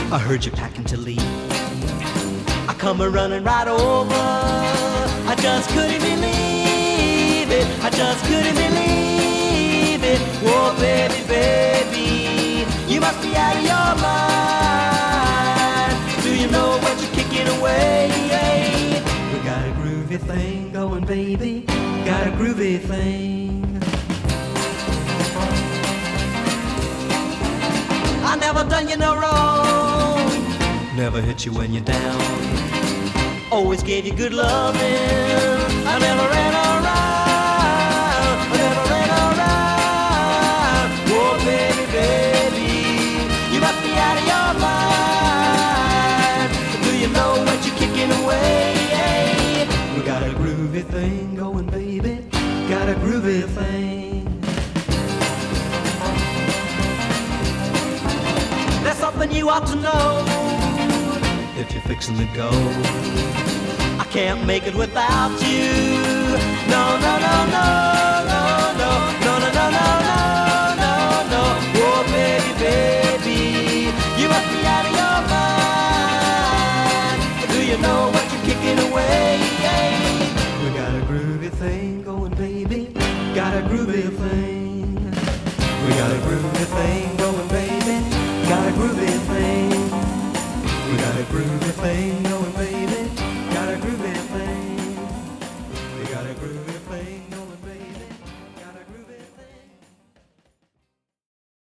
I heard you packing to leave. I come a-running right over. I just couldn't believe it. I just couldn't believe it. Whoa, baby, baby, you must be out of your mind. Do you know what you're kicking away? We got a groovy thing going, baby. Got a groovy thing. I never done you no wrong. Never hit you when you're down. Always gave you good loving. I never ran around. I never ran around. Whoa, baby, baby, you must be out of your mind. Do you know what you're kicking away? We got a groovy thing going, baby. Got a groovy thing. There's something you ought to know if you're fixing to go. I can't make it without you. No, no, no, no.